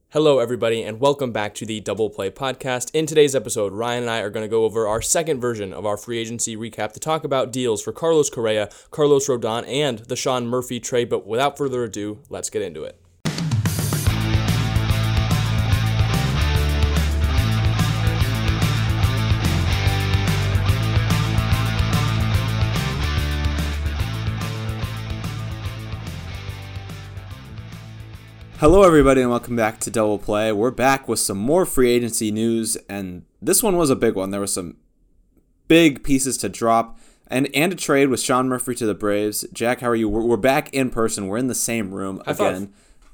Hello, everybody, and welcome back to the Double Play Podcast. In today's episode, Ryan and I are going to go over our second version of our free agency recap to talk about deals for Carlos Correa, Carlos Rodon, and the Sean Murphy trade. But without further ado, let's get into it. Hello everybody and welcome back to Double Play. We're back with some more free agency news, and this one was a big one. There were some big pieces to drop and a trade with Sean Murphy to the Braves. Jack, how are you? We're back in person. We're in the same room again.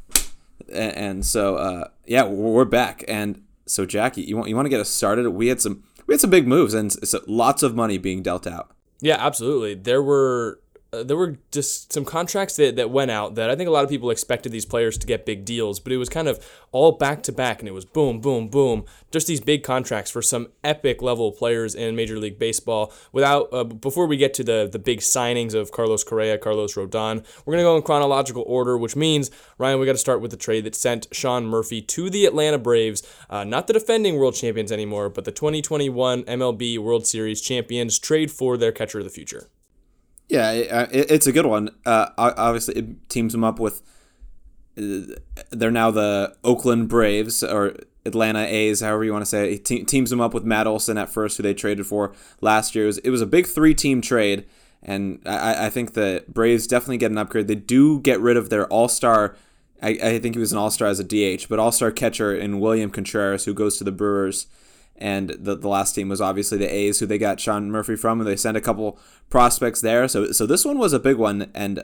And so we're back. And so Jack, you want to get us started? We had some big moves and lots of money being dealt out. Yeah, absolutely. There were just some contracts that went out that I think a lot of people expected these players to get big deals, but it was kind of all back to back, and it was boom, boom, boom, just these big contracts for some epic level players in Major League Baseball. Before we get to the big signings of Carlos Correa, Carlos Rodon, we're going to go in chronological order, which means, Ryan, we got to start with the trade that sent Sean Murphy to the Atlanta Braves, not the defending world champions anymore, but the 2021 MLB World Series champions. Trade for their catcher of the future. Yeah, it's a good one. Obviously, it teams them up with. They're now the Oakland Braves or Atlanta A's, however you want to say it. It teams them up with Matt Olson at first, who they traded for last year. It was a big 3-team trade, and I think the Braves definitely get an upgrade. They do get rid of their all-star. I think he was an all-star as a DH, but all-star catcher in William Contreras, who goes to the Brewers. And the last team was obviously the A's, who they got Sean Murphy from, and they sent a couple prospects there. So this one was a big one. And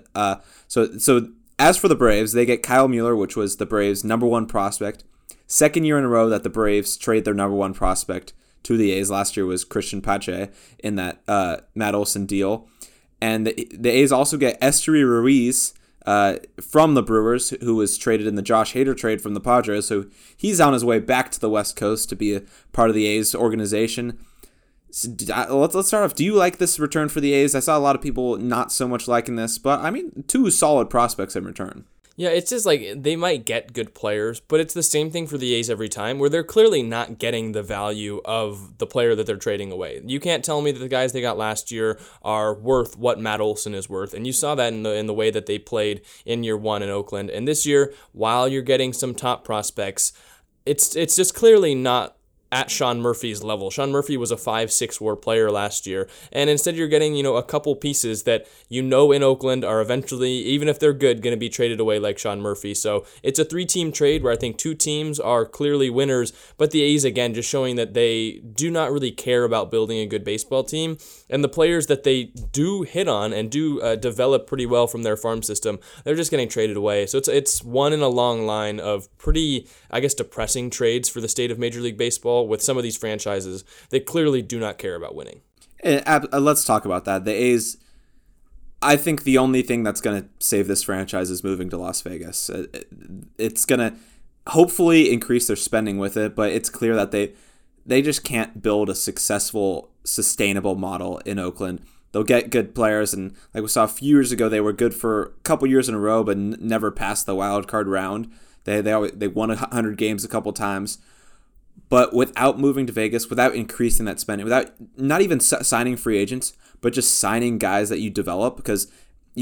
so as for the Braves, they get Kyle Mueller, which was the Braves' number one prospect. Second year in a row that the Braves trade their number one prospect to the A's. Last year was Christian Pache in that Matt Olson deal. And the A's also get Esteury Ruiz from the Brewers, who was traded in the Josh Hader trade from the Padres. So he's on his way back to the West Coast to be a part of the A's organization. So let's start off. Do you like this return for the A's? I saw a lot of people not so much liking this, but I mean, 2 solid prospects in return. Yeah, it's just like they might get good players, but it's the same thing for the A's every time, where they're clearly not getting the value of the player that they're trading away. You can't tell me that the guys they got last year are worth what Matt Olson is worth, and you saw that in the way that they played in year one in Oakland. And this year, while you're getting some top prospects, it's just clearly not at Sean Murphy's level. Sean Murphy was a 5-6 WAR player last year, and instead you're getting, a couple pieces that in Oakland are eventually, even if they're good, going to be traded away like Sean Murphy. So it's a 3-team trade where I think 2 teams are clearly winners, but the A's, again, just showing that they do not really care about building a good baseball team, and the players that they do hit on and do develop pretty well from their farm system, they're just getting traded away. So it's one in a long line of pretty, depressing trades for the state of Major League Baseball with some of these franchises that clearly do not care about winning. Let's talk about that. The A's, I think the only thing that's going to save this franchise is moving to Las Vegas. It's going to hopefully increase their spending with it, but it's clear that they just can't build a successful, sustainable model in Oakland. They'll get good players, and like we saw a few years ago, they were good for a couple years in a row, but never passed the wild card round. They won 100 games a couple times. But without moving to Vegas, without increasing that spending, without not even signing free agents, but just signing guys that you develop, because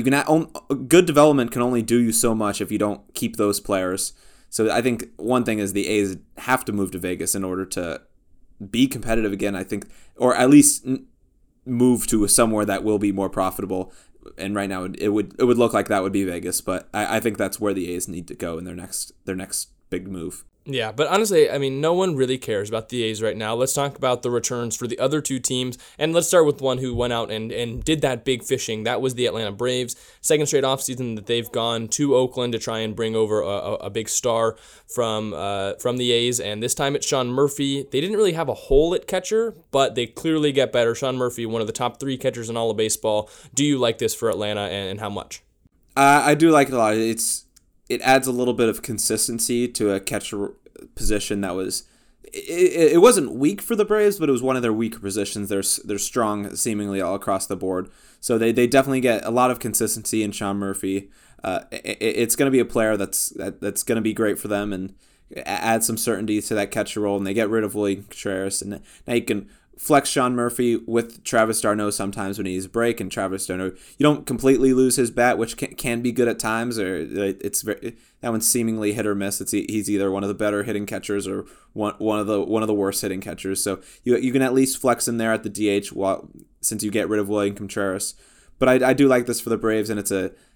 good development can only do you so much if you don't keep those players. So I think one thing is the A's have to move to Vegas in order to be competitive again, I think, or at least move to somewhere that will be more profitable. And right now it would look like that would be Vegas, but I think that's where the A's need to go in their next big move. Yeah, but honestly, no one really cares about the A's right now. Let's talk about the returns for the other 2 teams, and let's start with one who went out and did that big fishing. That was the Atlanta Braves. Second straight offseason that they've gone to Oakland to try and bring over a big star from the A's, and this time it's Sean Murphy. They didn't really have a hole at catcher, but they clearly get better. Sean Murphy, one of the top 3 catchers in all of baseball. Do you like this for Atlanta, and how much? I do like it a lot. It adds a little bit of consistency to a catcher position that was it wasn't weak for the Braves, but it was one of their weaker positions. They're strong seemingly all across the board. So they definitely get a lot of consistency in Sean Murphy. It's going to be a player that's going to be great for them and add some certainty to that catcher role, and they get rid of William Contreras, and now you can flex Sean Murphy with Travis d'Arnaud sometimes when he needs a break, and Travis d'Arnaud, you don't completely lose his bat, which can be good at times, or it's that one's seemingly hit or miss. He's either one of the better hitting catchers or one of the worst hitting catchers. So you can at least flex him there at the DH since you get rid of William Contreras. But I do like this for the Braves, and it's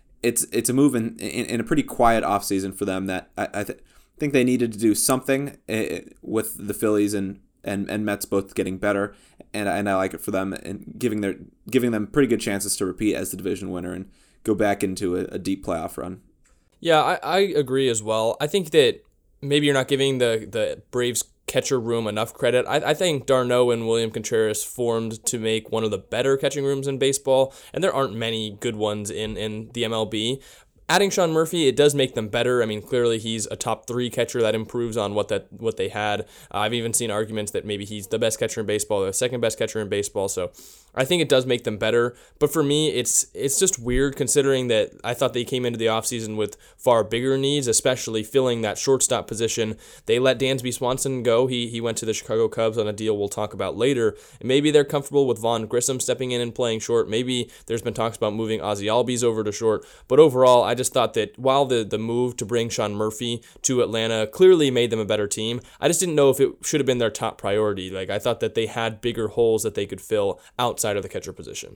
a move in a pretty quiet offseason for them that I think they needed to do something with the Phillies and Mets both getting better, and I like it for them and giving them pretty good chances to repeat as the division winner and go back into a deep playoff run. Yeah, I agree as well. I think that maybe you're not giving the Braves catcher room enough credit. I think d'Arnaud and William Contreras formed to make one of the better catching rooms in baseball, and there aren't many good ones in the MLB. Adding Sean Murphy, it does make them better. I mean, clearly he's a top 3 catcher that improves on what they had. I've even seen arguments that maybe he's the best catcher in baseball, the second best catcher in baseball. So I think it does make them better. But for me, it's just weird considering that I thought they came into the offseason with far bigger needs, especially filling that shortstop position. They let Dansby Swanson go. He went to the Chicago Cubs on a deal we'll talk about later. And maybe they're comfortable with Vaughn Grissom stepping in and playing short. Maybe there's been talks about moving Ozzie Albies over to short. But overall, I just thought that while the move to bring Sean Murphy to Atlanta clearly made them a better team, I just didn't know if it should have been their top priority. Like, I thought that they had bigger holes that they could fill outside of the catcher position.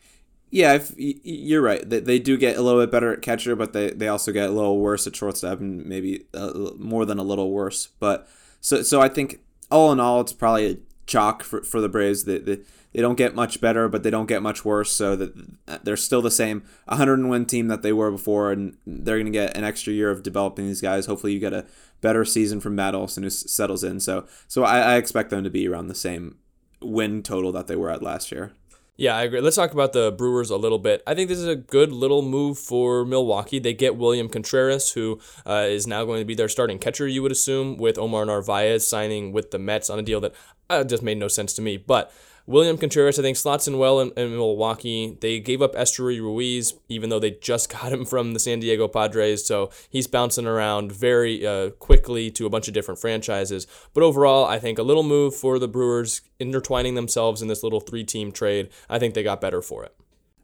Yeah, you're right. They do get a little bit better at catcher, but they also get a little worse at shortstop, and maybe more than a little worse. But so I think all in all, it's probably a chalk for the Braves. They don't get much better, but they don't get much worse. So that they're still the same 100-win team that they were before, and they're going to get an extra year of developing these guys. Hopefully, you get a better season from Matt Olson who settles in. So I expect them to be around the same win total that they were at last year. Yeah, I agree. Let's talk about the Brewers a little bit. I think this is a good little move for Milwaukee. They get William Contreras, who is now going to be their starting catcher, you would assume, with Omar Narvaez signing with the Mets on a deal that just made no sense to me. But William Contreras, I think, slots in well in Milwaukee. They gave up Esteury Ruiz, even though they just got him from the San Diego Padres, so he's bouncing around very quickly to a bunch of different franchises. But overall, I think a little move for the Brewers, intertwining themselves in this little 3-team trade. I think they got better for it.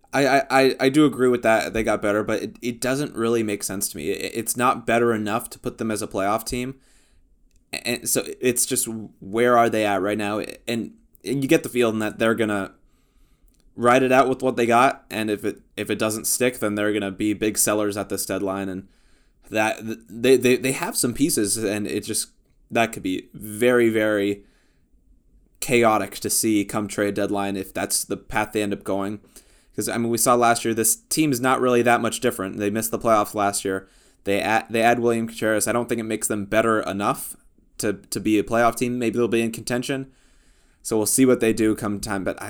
I do agree with that. They got better, but it doesn't really make sense to me. It's not better enough to put them as a playoff team. And so it's just, where are they at right now? And you get the feeling that they're gonna ride it out with what they got, and if it doesn't stick, then they're gonna be big sellers at this deadline, and that they have some pieces, and it just, that could be very, very chaotic to see come trade deadline if that's the path they end up going. Because I mean, we saw last year this team is not really that much different. They missed the playoffs last year. They add William Contreras. I don't think it makes them better enough to be a playoff team. Maybe they'll be in contention. So we'll see what they do come time, but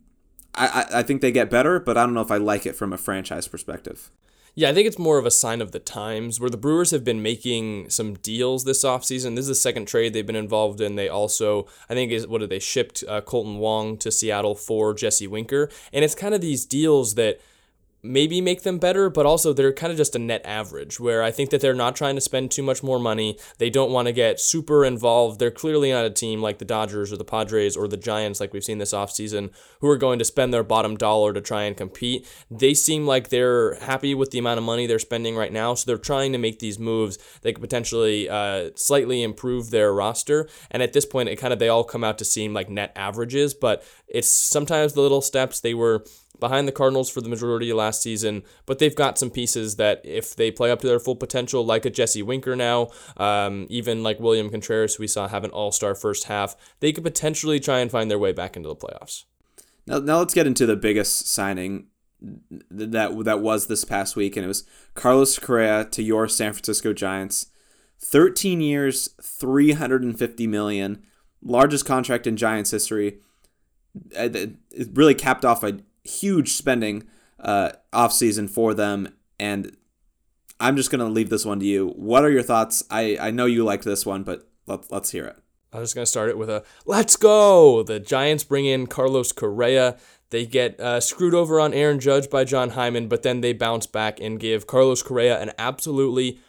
I think they get better, but I don't know if I like it from a franchise perspective. Yeah, I think it's more of a sign of the times, where the Brewers have been making some deals this offseason. This is the second trade they've been involved in. They also, I think, they shipped Colton Wong to Seattle for Jesse Winker, and it's kind of these deals that maybe make them better, but also they're kind of just a net average, where I think that they're not trying to spend too much more money. They don't want to get super involved. They're clearly not a team like the Dodgers or the Padres or the Giants, like we've seen this offseason, who are going to spend their bottom dollar to try and compete. They seem like they're happy with the amount of money they're spending right now, so they're trying to make these moves that could potentially slightly improve their roster. And at this point, they all come out to seem like net averages, but it's sometimes the little steps. They were behind the Cardinals for the majority of last season, but they've got some pieces that if they play up to their full potential, like a Jesse Winker now, even like William Contreras, we saw have an all-star first half, they could potentially try and find their way back into the playoffs. Now let's get into the biggest signing that was this past week, and it was Carlos Correa to your San Francisco Giants. 13 years, $350 million, largest contract in Giants history. It really capped off a huge spending offseason for them, and I'm just going to leave this one to you. What are your thoughts? I know you liked this one, but let's hear it. I'm just going to start it with a let's go. The Giants bring in Carlos Correa. They get screwed over on Aaron Judge by John Hyman, but then they bounce back and give Carlos Correa an absolutely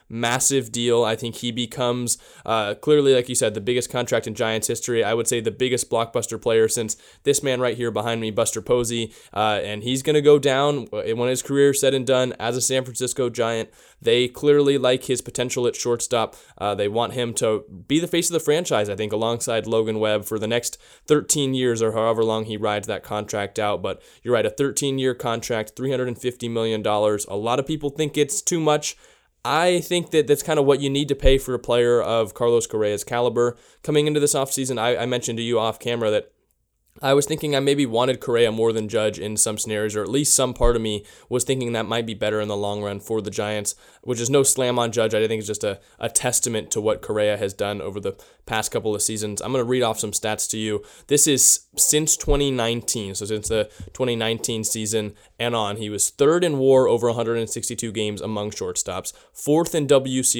massive deal. I think he becomes, clearly, like you said, the biggest contract in Giants history. I would say the biggest blockbuster player since this man right here behind me, Buster Posey, and he's going to go down when his career is said and done as a San Francisco Giant. They clearly like his potential at shortstop. They want him to be the face of the franchise, I think, alongside Logan Webb for the next 13 years or however long he rides that contract out. But you're right, a 13-year contract, $350 million. A lot of people think it's too much. I think that that's kind of what you need to pay for a player of Carlos Correa's caliber. Coming into this offseason, I mentioned to you off camera that I was thinking I maybe wanted Correa more than Judge in some scenarios, or at least some part of me was thinking that might be better in the long run for the Giants, which is no slam on Judge. I think it's just a testament to what Correa has done over the past couple of seasons. I'm going to read off some stats to you. This is since 2019, so since the 2019 season and on, he was third in WAR over 162 games among shortstops, fourth in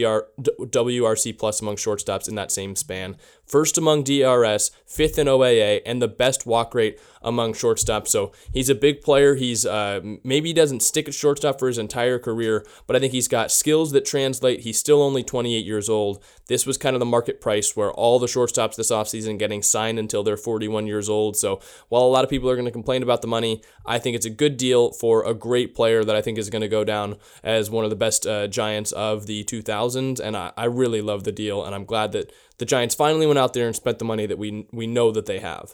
WRC plus among shortstops in that same span, first among DRS, fifth in OAA, and the best walk rate among shortstops. So he's a big player. He's maybe he doesn't stick at shortstop for his entire career, but I think he's got skills that translate. He's still only 28 years old. This was kind of the market price where all the shortstops this offseason getting signed until they're 41 years old. So while a lot of people are going to complain about the money, I think it's a good deal for a great player that I think is going to go down as one of the best Giants of the 2000s. And I really love the deal, and I'm glad that the Giants finally went out there and spent the money that we know that they have.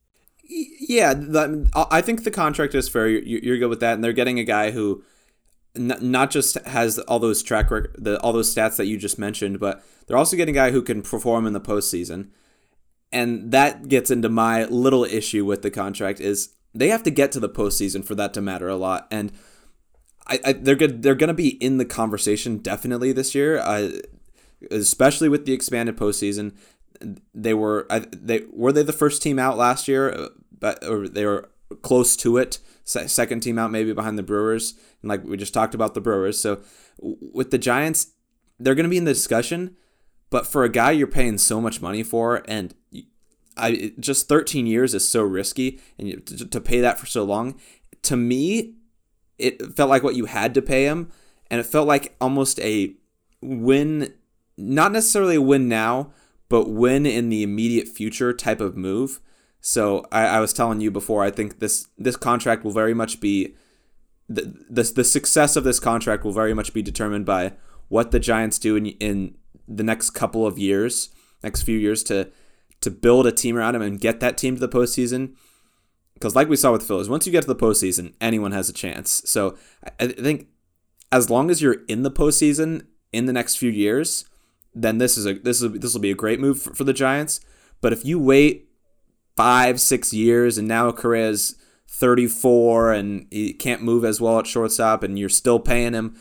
Yeah, I think the contract is fair. You're good with that, and they're getting a guy who not just has all those track record, all those stats that you just mentioned, but they're also getting a guy who can perform in the postseason. And that gets into my little issue with the contract is they have to get to the postseason for that to matter a lot. And they're going to be in the conversation definitely this year, especially with the expanded postseason. They were the first team out last year, or they were close to it. Second team out, maybe behind the Brewers, and like we just talked about the Brewers. So with the Giants, they're going to be in the discussion. But for a guy you're paying so much money for, and just 13 years is so risky, and to pay that for so long, to me, it felt like what you had to pay him, and it felt like almost a win, not necessarily a win now, but win in the immediate future type of move. So I was telling you before, I think this contract will very much be, the success of this contract will very much be determined by what the Giants do in the next couple of years, next few years to build a team around him and get that team to the postseason. Because like we saw with the Phillies, once you get to the postseason, anyone has a chance. So I think as long as you're in the postseason in the next few years, then this will be a great move for the Giants. But if you wait 5-6 years and now Correa's 34 and he can't move as well at shortstop and you're still paying him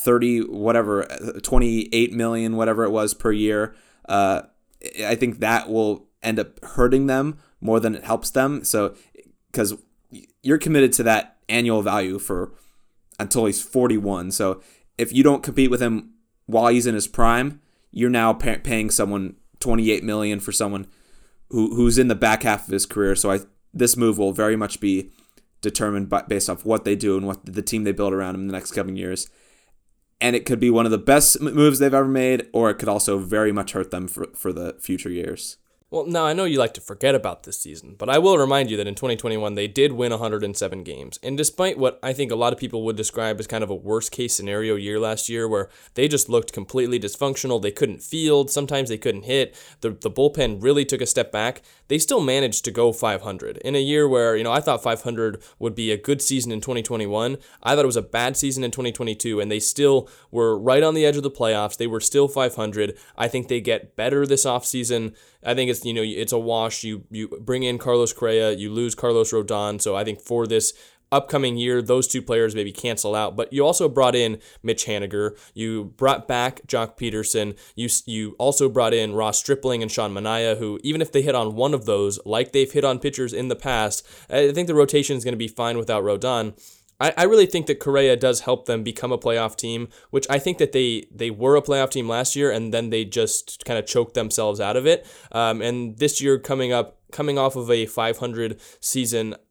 28 million, whatever it was per year, I think that will end up hurting them more than it helps them. So, because you're committed to that annual value for until he's 41. So if you don't compete with him while he's in his prime, you're now paying someone $28 million for someone who's in the back half of his career. So this move will very much be determined based off what they do and what the team they build around him in the next coming years. And it could be one of the best moves they've ever made, or it could also very much hurt them for the future years. Well, now I know you like to forget about this season, but I will remind you that in 2021, they did win 107 games. And despite what I think a lot of people would describe as kind of a worst-case scenario year last year, where they just looked completely dysfunctional, they couldn't field, sometimes they couldn't hit, the bullpen really took a step back, they still managed to go 500. In a year where, I thought 500 would be a good season in 2021, I thought it was a bad season in 2022, and they still were right on the edge of the playoffs. They were still 500. I think they get better this offseason. I think it's a wash. You bring in Carlos Correa, you lose Carlos Rodon. So I think for this upcoming year, those two players maybe cancel out. But you also brought in Mitch Haniger. You brought back Jock Peterson. You also brought in Ross Stripling and Sean Manaea, who even if they hit on one of those, like they've hit on pitchers in the past, I think the rotation is going to be fine without Rodon. I really think that Correa does help them become a playoff team, which I think that they were a playoff team last year, and then they just kind of choked themselves out of it. And this year coming off of a 500 season,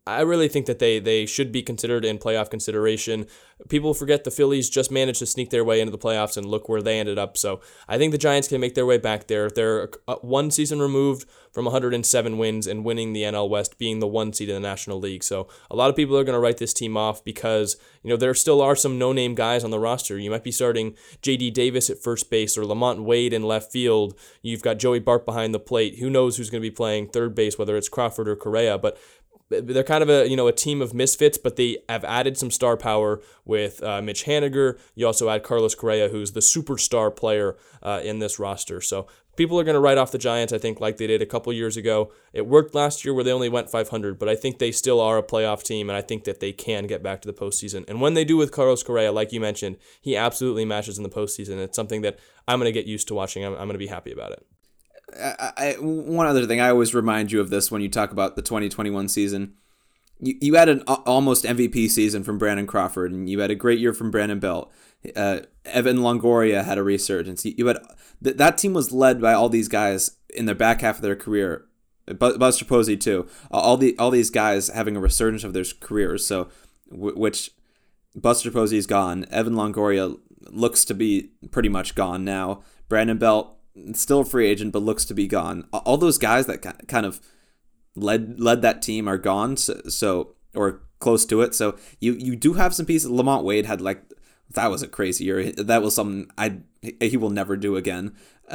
I really think that they should be considered in playoff consideration. People forget the Phillies just managed to sneak their way into the playoffs, and look where they ended up. So I think the Giants can make their way back there. They're one season removed from 107 wins and winning the NL West, being the one seed in the National League. So a lot of people are going to write this team off because, there still are some no-name guys on the roster. You might be starting J.D. Davis at first base or Lamont Wade in left field. You've got Joey Bart behind the plate. Who knows who's going to be playing third base, whether it's Crawford or Correa, but they're kind of a team of misfits, but they have added some star power with Mitch Haniger. You also add Carlos Correa, who's the superstar player in this roster. So people are going to write off the Giants, I think, like they did a couple years ago. It worked last year where they only went 500, but I think they still are a playoff team, and I think that they can get back to the postseason. And when they do with Carlos Correa, like you mentioned, he absolutely matches in the postseason. It's something that I'm going to get used to watching. I'm going to be happy about it. One other thing, I always remind you of this when you talk about the 2021 season. You had an almost MVP season from Brandon Crawford, and you had a great year from Brandon Belt. Evan Longoria had a resurgence. You had that team was led by all these guys in the back half of their career. Buster Posey too. All these guys having a resurgence of their careers. So, which Buster Posey is gone. Evan Longoria looks to be pretty much gone now. Brandon Belt, still a free agent, but looks to be gone. All those guys that kind of led that team are gone, so or close to it. So you do have some pieces. Lamont Wade had that was a crazy year. That was something he will never do again.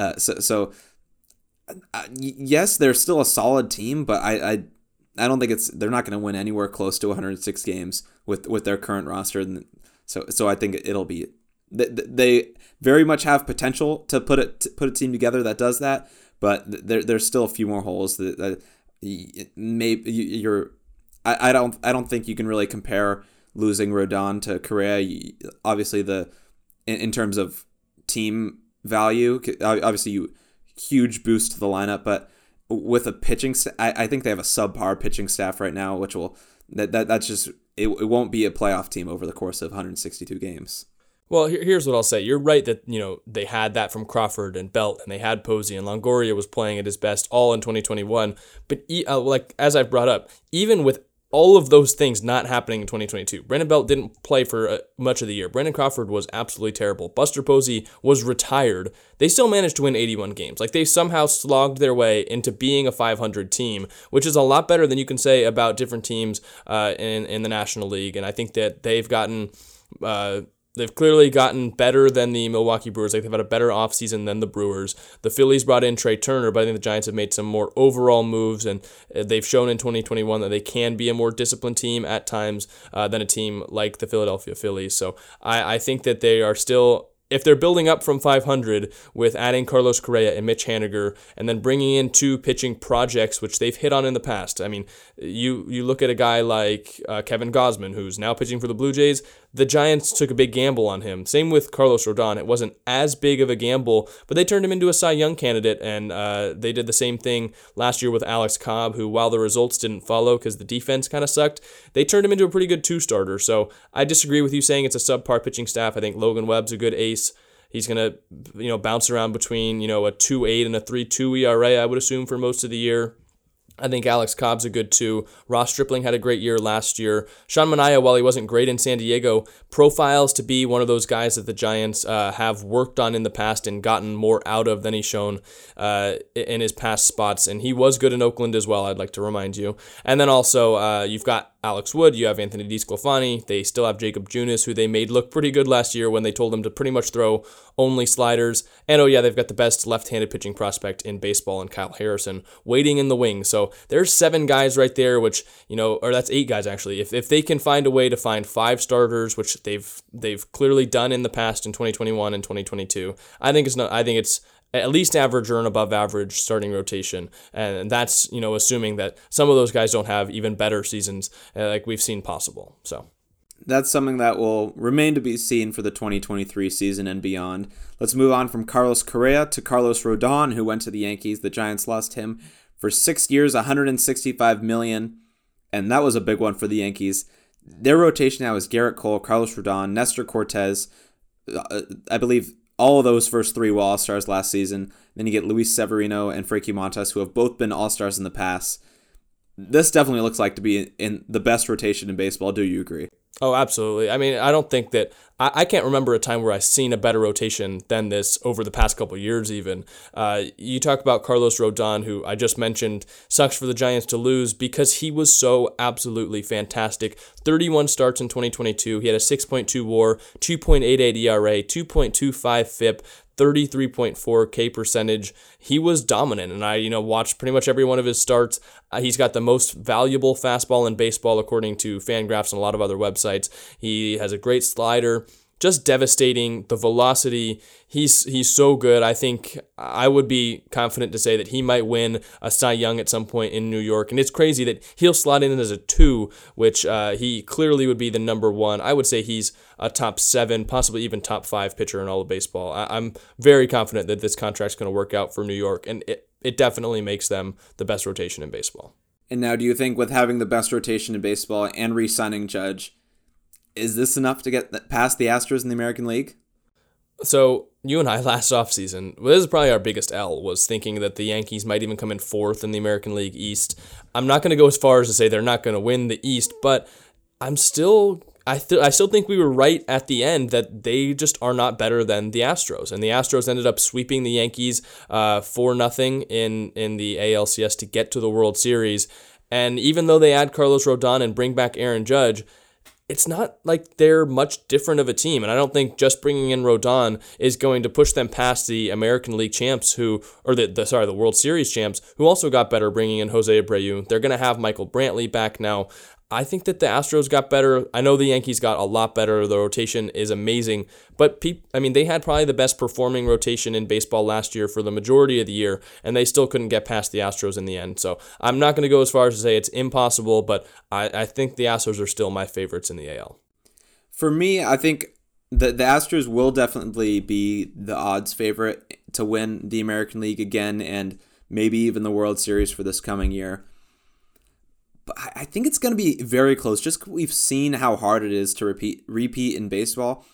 Yes, they're still a solid team, but I don't think they're not going to win anywhere close to 106 games with their current roster. And so I think it'll be. They very much have potential to put a team together that does that, but there's still a few more holes that maybe you're. I don't think you can really compare losing Rodon to Correa. Obviously, in terms of team value, obviously huge boost to the lineup, but with a pitching, I think they have a subpar pitching staff right now, which will that's just it won't be a playoff team over the course of 162 games. Well, here's what I'll say. You're right that, they had that from Crawford and Belt, and they had Posey, and Longoria was playing at his best all in 2021. But as I've brought up, even with all of those things not happening in 2022, Brandon Belt didn't play for much of the year. Brandon Crawford was absolutely terrible. Buster Posey was retired. They still managed to win 81 games. They somehow slogged their way into being a 500 team, which is a lot better than you can say about different teams in the National League. And I think that they've gotten... They've clearly gotten better than the Milwaukee Brewers. They've had a better offseason than the Brewers. The Phillies brought in Trey Turner, but I think the Giants have made some more overall moves, and they've shown in 2021 that they can be a more disciplined team at times than a team like the Philadelphia Phillies. So I think that they are still... If they're building up from 500 with adding Carlos Correa and Mitch Haniger and then bringing in two pitching projects, which they've hit on in the past. I mean, you look at a guy like Kevin Gausman, who's now pitching for the Blue Jays. The Giants took a big gamble on him. Same with Carlos Rodon. It wasn't as big of a gamble, but they turned him into a Cy Young candidate, and they did the same thing last year with Alex Cobb, who, while the results didn't follow because the defense kind of sucked, they turned him into a pretty good two-starter. So I disagree with you saying it's a subpar pitching staff. I think Logan Webb's a good ace. He's going to, bounce around between, a 2.8 and a 3.2 ERA, I would assume, for most of the year. I think Alex Cobb's a good too. Ross Stripling had a great year last year. Sean Manaea, while he wasn't great in San Diego, profiles to be one of those guys that the Giants have worked on in the past and gotten more out of than he's shown in his past spots. And he was good in Oakland as well, I'd like to remind you. And then also you've got Alex Wood, you have Anthony DeSclafani, they still have Jacob Junis, who they made look pretty good last year when they told him to pretty much throw only sliders. And they've got the best left-handed pitching prospect in baseball in Kyle Harrison waiting in the wings. So there's 7 guys right there, which, or that's 8 guys actually. If they can find a way to find 5 starters, which they've clearly done in the past in 2021 and 2022, I think it's at least average or an above average starting rotation. And that's, assuming that some of those guys don't have even better seasons like we've seen possible. So that's something that will remain to be seen for the 2023 season and beyond. Let's move on from Carlos Correa to Carlos Rodon, who went to the Yankees. The Giants lost him for 6 years, $165 million. And that was a big one for the Yankees. Their rotation now is Garrett Cole, Carlos Rodon, Nestor Cortez. I believe all of those first 3 were All-Stars last season. Then you get Luis Severino and Frankie Montas, who have both been All-Stars in the past. this definitely looks like to be in the best rotation in baseball. Do you agree? Oh, absolutely. I mean, I don't think that I can't remember a time where I've seen a better rotation than this over the past couple of years even. You talk about Carlos Rodon, who I just mentioned, sucks for the Giants to lose because he was so absolutely fantastic. 31 starts in 2022. He had a 6.2 WAR, 2.88 ERA, 2.25 FIP, 33.4 K percentage. He was dominant, and I watched pretty much every one of his starts. He's got the most valuable fastball in baseball according to Fangraphs and a lot of other websites. He has a great slider, just devastating. The velocity, he's so good. I think I would be confident to say that he might win a Cy Young at some point in New York. And it's crazy that he'll slot in as a 2, which he clearly would be the number 1. I would say he's a top 7, possibly even top 5 pitcher in all of baseball. I'm very confident that this contract's going to work out for New York, and it definitely makes them the best rotation in baseball. And now, do you think with having the best rotation in baseball and re-signing Judge, is this enough to get past the Astros in the American League? So you and I last offseason, this is probably our biggest L, was thinking that the Yankees might even come in 4th in the American League East. I'm not going to go as far as to say they're not going to win the East, but I still think we were right at the end that they just are not better than the Astros. And the Astros ended up sweeping the Yankees 4-0 in the ALCS to get to the World Series. And even though they add Carlos Rodon and bring back Aaron Judge, it's not like they're much different of a team. And I don't think just bringing in Rodon is going to push them past the American League champs the World Series champs, who also got better bringing in Jose Abreu. They're going to have Michael Brantley back now. I think that the Astros got better. I know the Yankees got a lot better. The rotation is amazing. But, they had probably the best performing rotation in baseball last year for the majority of the year, and they still couldn't get past the Astros in the end. So I'm not going to go as far as to say it's impossible, but I think the Astros are still my favorites in the AL. For me, I think the Astros will definitely be the odds favorite to win the American League again and maybe even the World Series for this coming year. But I think it's going to be very close. Just we've seen how hard it is to repeat in baseball.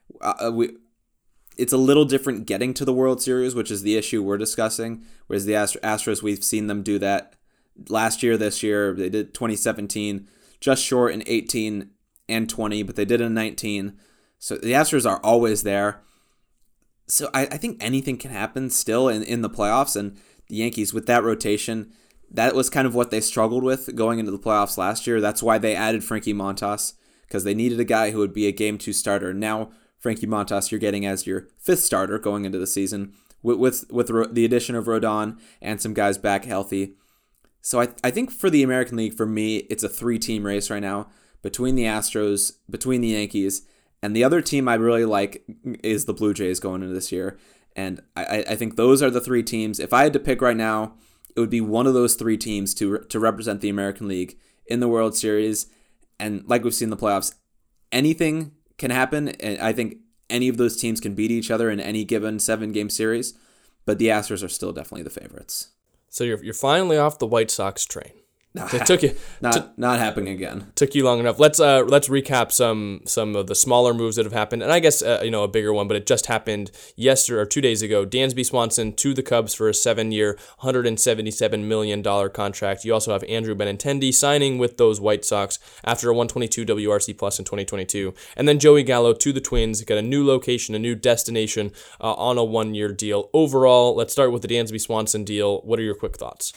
It's a little different getting to the World Series, which is the issue we're discussing. Whereas the Astros, we've seen them do that last year, this year. They did 2017, just short in 18 and 20, but they did in 19. So the Astros are always there. So I think anything can happen still in the playoffs. And the Yankees, with that rotation, that was kind of what they struggled with going into the playoffs last year. That's why they added Frankie Montas, because they needed a guy who would be a Game 2 starter. Now, Frankie Montas you're getting as your 5th starter going into the season with the addition of Rodon and some guys back healthy. So I think for the American League, for me, it's a 3-team race right now between the Astros, between the Yankees, and the other team I really like is the Blue Jays going into this year. And I think those are the 3 teams. If I had to pick right now, it would be one of those 3 teams to represent the American League in the World Series. And like we've seen in the playoffs, anything can happen. And I think any of those teams can beat each other in any given 7-game series. But the Astros are still definitely the favorites. So you're finally off the White Sox train. It took you not happening again. Took you long enough. Let's recap some of the smaller moves that have happened, and I guess a bigger one, but it just happened yesterday or 2 days ago. Dansby Swanson to the Cubs for a 7-year, $177 million contract. You also have Andrew Benintendi signing with those White Sox after a 122 WRC plus in 2022, and then Joey Gallo to the Twins. Got a new location, a new destination on a 1-year deal. Overall, let's start with the Dansby Swanson deal. What are your quick thoughts?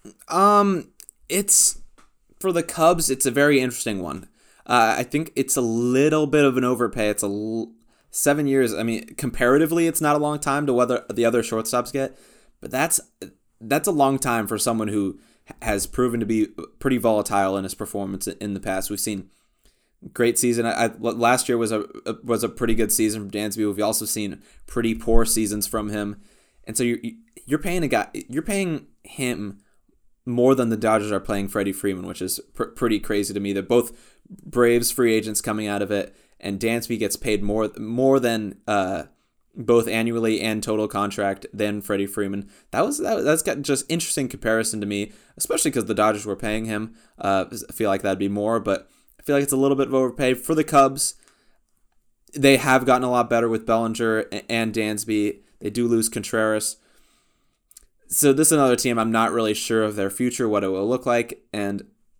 It's for the Cubs. It's a very interesting one. I think it's a little bit of an overpay. It's 7 years. I mean, comparatively, it's not a long time to what the other shortstops get, but that's a long time for someone who has proven to be pretty volatile in his performance in the past. We've seen great season. Last year was a pretty good season from Dansby. We've also seen pretty poor seasons from him, and so you're paying a guy. You're paying him more than the Dodgers are playing Freddie Freeman, which is pretty crazy to me. They're both Braves free agents coming out of it, and Dansby gets paid more than both annually and total contract than Freddie Freeman. That's got just interesting comparison to me, especially because the Dodgers were paying him. I feel like that'd be more, but I feel like it's a little bit of overpay for the Cubs. They have gotten a lot better with Bellinger and Dansby. They do lose Contreras. So this is another team I'm not really sure of their future, what it will look like, and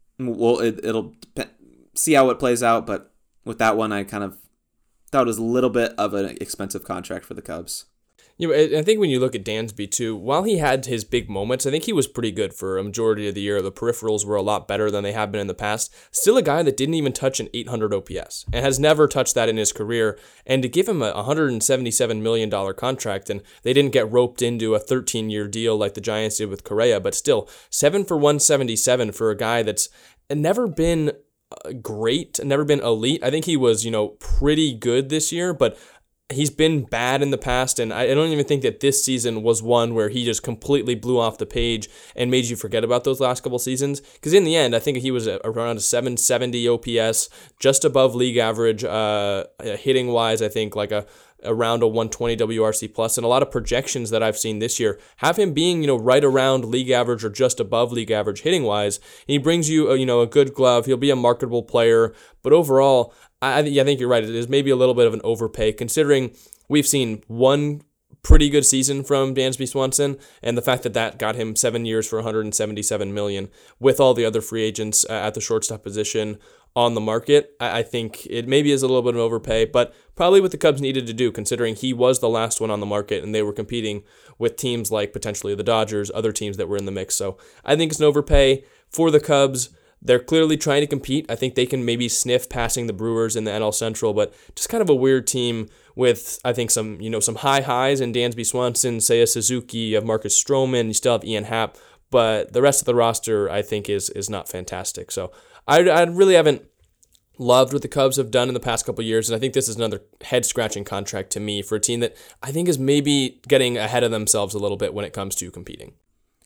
it'll see how it plays out. But with that one, I kind of thought it was a little bit of an expensive contract for the Cubs. Yeah, I think when you look at Dansby too, while he had his big moments, I think he was pretty good for a majority of the year. The peripherals were a lot better than they have been in the past. Still a guy that didn't even touch an 800 OPS and has never touched that in his career. And to give him a $177 million contract, and they didn't get roped into a 13-year deal like the Giants did with Correa, but still 7 for 177 for a guy that's never been great, never been elite. I think he was, pretty good this year, but he's been bad in the past, and I don't even think that this season was one where he just completely blew off the page and made you forget about those last couple seasons. Because in the end, I think he was around a 770 OPS, just above league average, hitting-wise, I think like around a 120 WRC plus, and a lot of projections that I've seen this year have him being, right around league average or just above league average hitting-wise. He brings you, a good glove. He'll be a marketable player, but overall, I think you're right. It is maybe a little bit of an overpay considering we've seen one pretty good season from Dansby Swanson, and the fact that got him 7 years for $177 million with all the other free agents at the shortstop position on the market. I think it maybe is a little bit of an overpay, but probably what the Cubs needed to do considering he was the last one on the market and they were competing with teams like potentially the Dodgers, other teams that were in the mix. So I think it's an overpay for the Cubs. They're clearly trying to compete. I think they can maybe sniff passing the Brewers in the NL Central, but just kind of a weird team with, I think, some high highs in Dansby Swanson, Seiya Suzuki, you have Marcus Stroman, you still have Ian Happ, but the rest of the roster, I think, is not fantastic. So I really haven't loved what the Cubs have done in the past couple of years, and I think this is another head-scratching contract to me for a team that I think is maybe getting ahead of themselves a little bit when it comes to competing.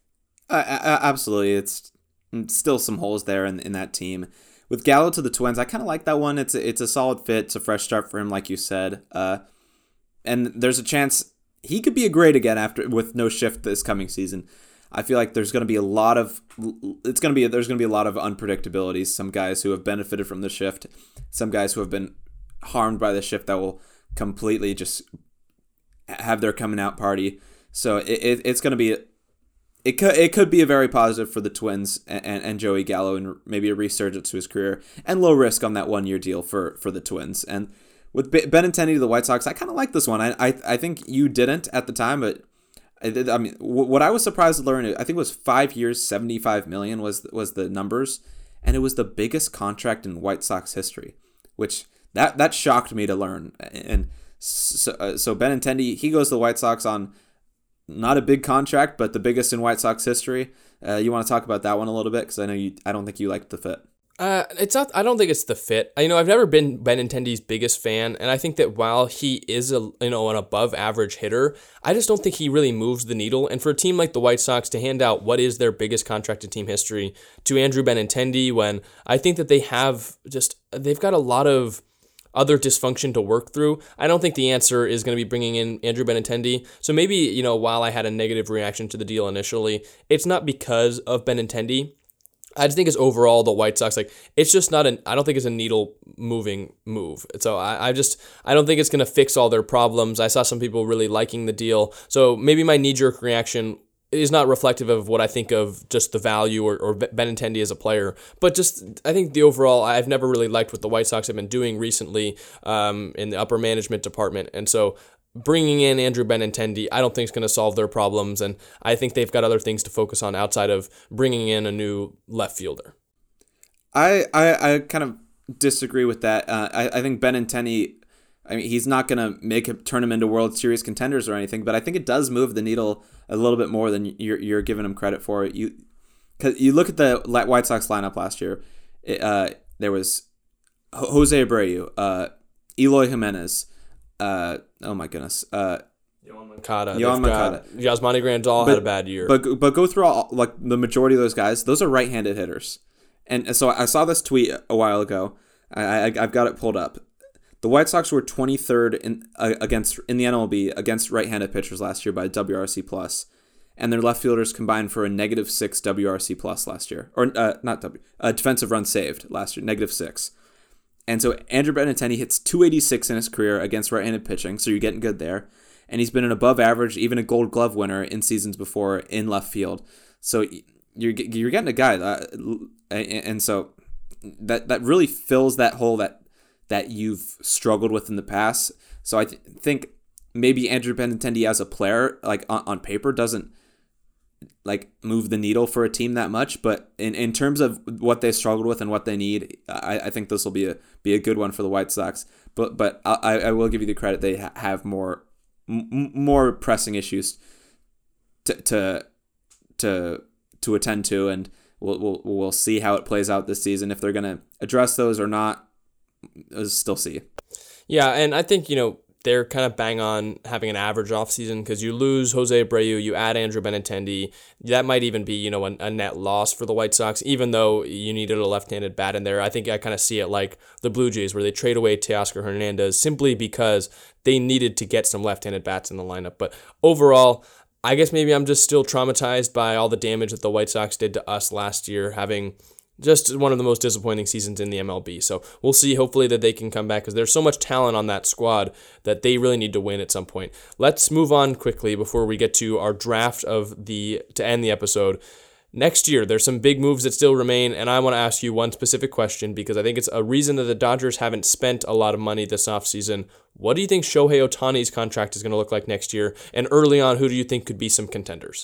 Absolutely. It's still some holes there in that team. With Gallo to the Twins, I kind of like that one. It's a solid fit. It's a fresh start for him, like you said. And there's a chance he could be a great again with no shift this coming season. I feel like there's going to be a lot of unpredictabilities. Some guys who have benefited from the shift, some guys who have been harmed by the shift that will completely just have their coming out party. So it's going to be. It could be a very positive for the Twins and Joey Gallo, and maybe a resurgence to his career, and low risk on that 1-year deal for the Twins. And with Benintendi to the White Sox, I kind of like this one. I think you didn't at the time, but I mean, what I was surprised to learn, I think it was 5 years, $75 million was the numbers, and it was the biggest contract in White Sox history, which that shocked me to learn. And so Benintendi, he goes to the White Sox on not a big contract, but the biggest in White Sox history. You want to talk about that one a little bit? Because I don't think you liked the fit. It's not. I don't think it's the fit. I've never been Benintendi's biggest fan, and I think that while he is an above average hitter, I just don't think he really moves the needle. And for a team like the White Sox to hand out what is their biggest contract in team history to Andrew Benintendi, when I think that they've got a lot of other dysfunction to work through, I don't think the answer is going to be bringing in Andrew Benintendi. So maybe, while I had a negative reaction to the deal initially, it's not because of Benintendi. I just think it's overall the White Sox, it's just not I don't think it's a needle moving move. So I don't think it's going to fix all their problems. I saw some people really liking the deal. So maybe my knee-jerk reaction is not reflective of what I think of just the value or Benintendi as a player, but just I think the overall, I've never really liked what the White Sox have been doing recently in the upper management department, and so bringing in Andrew Benintendi, I don't think is going to solve their problems, and I think they've got other things to focus on outside of bringing in a new left fielder. I kind of disagree with that. I think Benintendi, he's not going to turn him into World Series contenders or anything, but I think it does move the needle a little bit more than you're giving him credit for. Because you look at the White Sox lineup last year, there was Jose Abreu, Eloy Jimenez, oh my goodness, Yohan Moncada. Yasmani Grandal had a bad year. But go through all, the majority of those guys, those are right-handed hitters. And so I saw this tweet a while ago. I've got it pulled up. The White Sox were 23rd in the MLB against right-handed pitchers last year by WRC plus, and their left fielders combined for a -6 WRC plus last year, or defensive runs saved last year, -6. And so Andrew Benintendi hits 286 in his career against right-handed pitching, so you're getting good there. and he's been an above average, even a Gold Glove winner in seasons before in left field. So you're getting a guy and so that really fills that hole that you've struggled with in the past. So I think maybe Andrew Benintendi as a player, like on paper, doesn't like move the needle for a team that much, but in terms of what they struggled with and what they need, I think this will be a good one for the White Sox. But I will give you the credit, they have more pressing issues to attend to, and we'll see how it plays out this season. If they're going to address those or not, we'll still see. Yeah, and I think, they're kind of bang on having an average offseason because you lose Jose Abreu, you add Andrew Benintendi. That might even be, a net loss for the White Sox, even though you needed a left-handed bat in there. I think I kind of see it like the Blue Jays, where they trade away Teoscar Hernandez simply because they needed to get some left-handed bats in the lineup. But overall, I guess maybe I'm just still traumatized by all the damage that the White Sox did to us last year, having just one of the most disappointing seasons in the MLB. So we'll see, hopefully, that they can come back because there's so much talent on that squad that they really need to win at some point. Let's move on quickly before we get to our draft to end the episode. Next year, there's some big moves that still remain, and I want to ask you one specific question because I think it's a reason that the Dodgers haven't spent a lot of money this offseason. What do you think Shohei Ohtani's contract is going to look like next year? And early on, who do you think could be some contenders?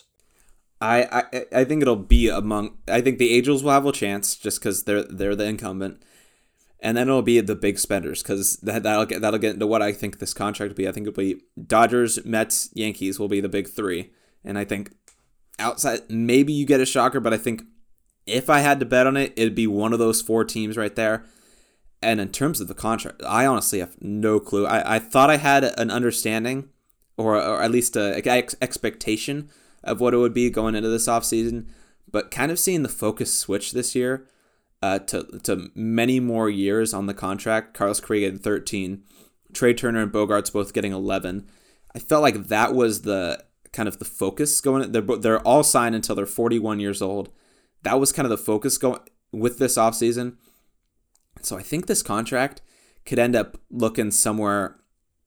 I think it'll be I think the Angels will have a chance just because they're the incumbent, and then it'll be the big spenders because that'll get into what I think this contract will be. I think it'll be Dodgers, Mets, Yankees will be the big three, and I think outside maybe you get a shocker, but I think if I had to bet on it, it'd be one of those four teams right there. And in terms of the contract, I honestly have no clue. I thought I had an understanding, or at least an expectation of what it would be going into this offseason, but kind of seeing the focus switch this year to many more years on the contract. Carlos Correa getting 13, Trey Turner and Bogarts both getting 11. I felt like that was the kind of the focus going. They're all signed until they're 41 years old. That was kind of the focus going with this offseason. So I think this contract could end up looking somewhere.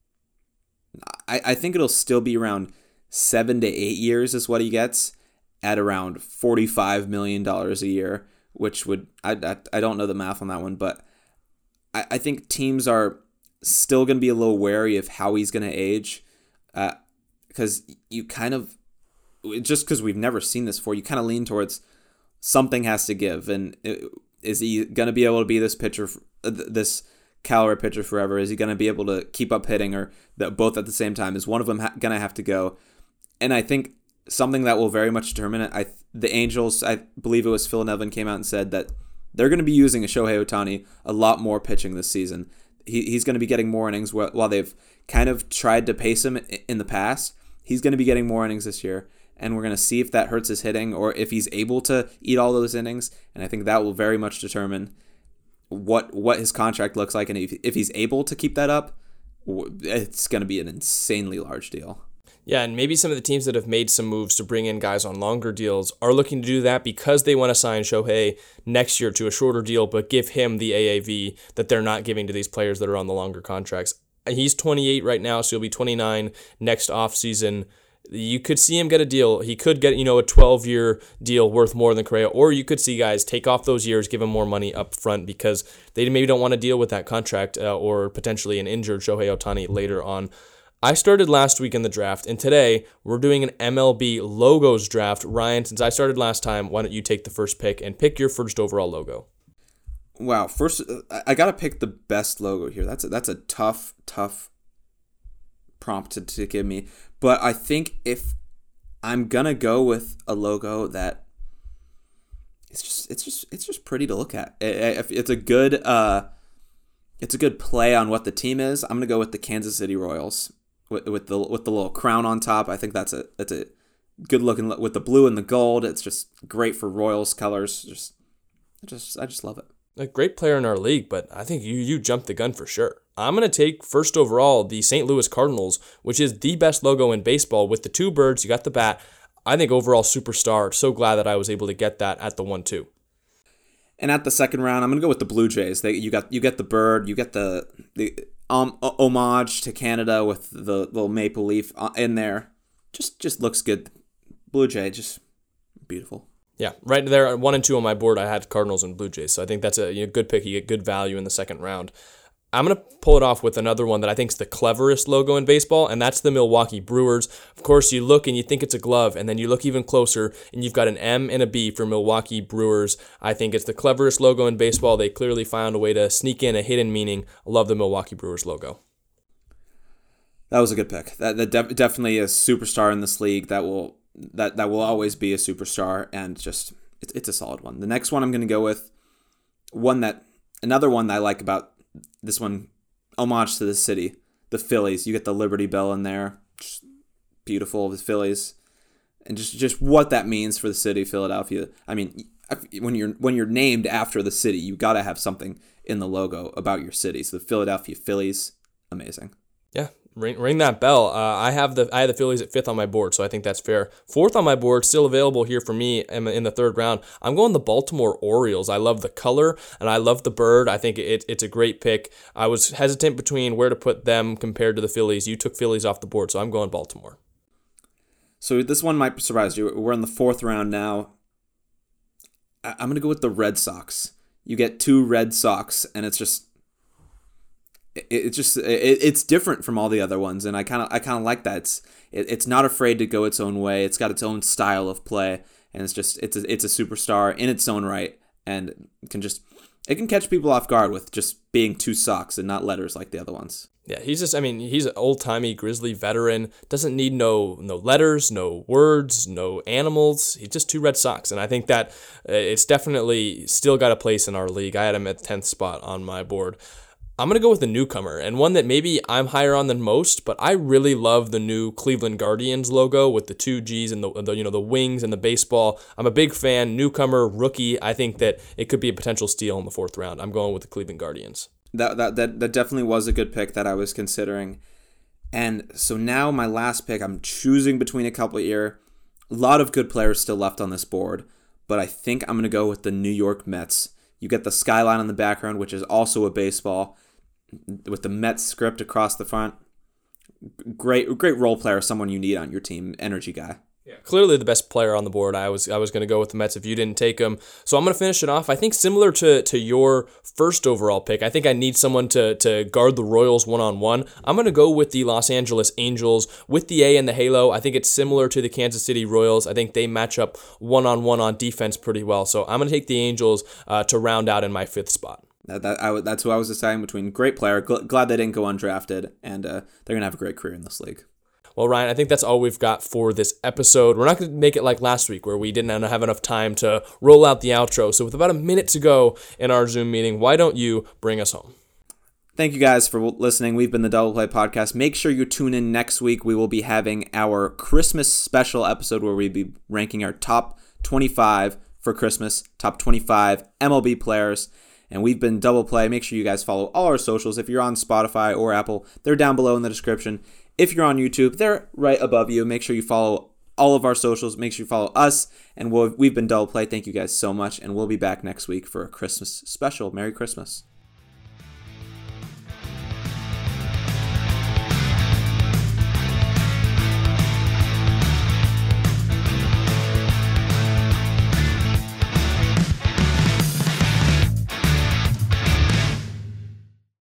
I think it'll still be around 7 to 8 years is what he gets at around $45 million a year, which would, I don't know the math on that one, but I think teams are still going to be a little wary of how he's going to age because you kind of, just because we've never seen this before, you kind of lean towards something has to give. And is he going to be able to be this pitcher, this caliber pitcher forever? Is he going to be able to keep up hitting or both at the same time? Is one of them going to have to go? And I think something that will very much determine it, the Angels, I believe it was Phil Nevin, came out and said that they're going to be using a Shohei Ohtani a lot more pitching this season. He's going to be getting more innings while they've kind of tried to pace him in the past. He's going to be getting more innings this year, and we're going to see if that hurts his hitting or if he's able to eat all those innings. And I think that will very much determine what his contract looks like. And if he's able to keep that up, it's going to be an insanely large deal. Yeah, and maybe some of the teams that have made some moves to bring in guys on longer deals are looking to do that because they want to sign Shohei next year to a shorter deal, but give him the AAV that they're not giving to these players that are on the longer contracts. He's 28 right now, so he'll be 29 next offseason. You could see him get a deal. He could get, a 12-year deal worth more than Correa, or you could see guys take off those years, give him more money up front because they maybe don't want to deal with that contract or potentially an injured Shohei Ohtani later on. I started last week in the draft, and today we're doing an MLB logos draft. Ryan, since I started last time, why don't you take the first pick and pick your first overall logo? Wow, first I gotta pick the best logo here. That's a tough prompt to give me, but I think if I'm gonna go with a logo that it's just pretty to look at. It's a good play on what the team is. I'm gonna go with the Kansas City Royals. With the little crown on top. I think that's a good looking with the blue and the gold. It's just great for Royals colors. I just love it. A great player in our league, but I think you jumped the gun for sure. I'm going to take first overall the St. Louis Cardinals, which is the best logo in baseball with the two birds. You got the bat. I think overall superstar. So glad that I was able to get that at the 1-2. And at the second round, I'm going to go with the Blue Jays. You get the bird, you get the homage to Canada with the little maple leaf in there. Just looks good. Blue Jay, just beautiful. Yeah, right there at 1 and 2 on my board, I had Cardinals and Blue Jays. So I think that's a good pick. You get good value in the second round. I'm going to pull it off with another one that I think is the cleverest logo in baseball, and that's the Milwaukee Brewers. Of course, you look and you think it's a glove, and then you look even closer, and you've got an M and a B for Milwaukee Brewers. I think it's the cleverest logo in baseball. They clearly found a way to sneak in a hidden meaning. I love the Milwaukee Brewers logo. That was a good pick. That definitely a superstar in this league that will always be a superstar, and just it's a solid one. The next one I'm going to go with another one that I like about this one, homage to the city, the Phillies. You get the Liberty Bell in there, just beautiful, the Phillies, and just what that means for the city of Philadelphia. I mean, when you're named after the city, you got to have something in the logo about your city. So the Philadelphia Phillies, amazing. Yeah. Ring that bell. I have the Phillies at 5th on my board, so I think that's fair. 4th on my board, still available here for me in the 3rd round. I'm going the Baltimore Orioles. I love the color, and I love the bird. I think it's a great pick. I was hesitant between where to put them compared to the Phillies. You took Phillies off the board, so I'm going Baltimore. So this one might surprise you. We're in the 4th round now. I'm going to go with the Red Sox. You get 2 Red Sox, and it's just... It's different from all the other ones, and I kind of like that. It's not afraid to go its own way. It's got its own style of play, and it's a superstar in its own right, and it can catch people off guard with just being 2 Sox and not letters like the other ones. Yeah, he's an old-timey Grizzly veteran. Doesn't need no letters, no words, no animals. He's just 2 Red Sox, and I think that it's definitely still got a place in our league. I had him at 10th spot on my board. I'm going to go with a newcomer, and one that maybe I'm higher on than most, but I really love the new Cleveland Guardians logo with the 2 G's and the wings and the baseball. I'm a big fan. Newcomer, rookie. I think that it could be a potential steal in the 4th round. I'm going with the Cleveland Guardians. That definitely was a good pick that I was considering. And so now my last pick, I'm choosing between a couple here. A lot of good players still left on this board, but I think I'm going to go with the New York Mets. You get the skyline in the background, which is also a baseball, with the Mets script across the front. Great role player, someone you need on your team, energy guy. Yeah. Clearly the best player on the board. I was going to go with the Mets if you didn't take him. So I'm going to finish it off. I think similar to your first overall pick, I think I need someone to guard the Royals one-on-one. I'm going to go with the Los Angeles Angels with the A and the halo. I think it's similar to the Kansas City Royals. I think they match up one-on-one on defense pretty well. So I'm going to take the Angels to round out in my 5th spot. That's who I was deciding between. Great player. Glad they didn't go undrafted, and they're going to have a great career in this league. Well, Ryan, I think that's all we've got for this episode. We're not going to make it like last week where we didn't have enough time to roll out the outro. So with about a minute to go in our Zoom meeting, why don't you bring us home? Thank you guys for listening. We've been the Double Play Podcast. Make sure you tune in next week. We will be having our Christmas special episode where we'll be ranking our top 25 for Christmas, top 25 MLB players. And we've been Double Play. Make sure you guys follow all our socials. If you're on Spotify or Apple, they're down below in the description. If you're on YouTube, they're right above you. Make sure you follow all of our socials. Make sure you follow us. And we've been Double Play. Thank you guys so much. And we'll be back next week for a Christmas special. Merry Christmas.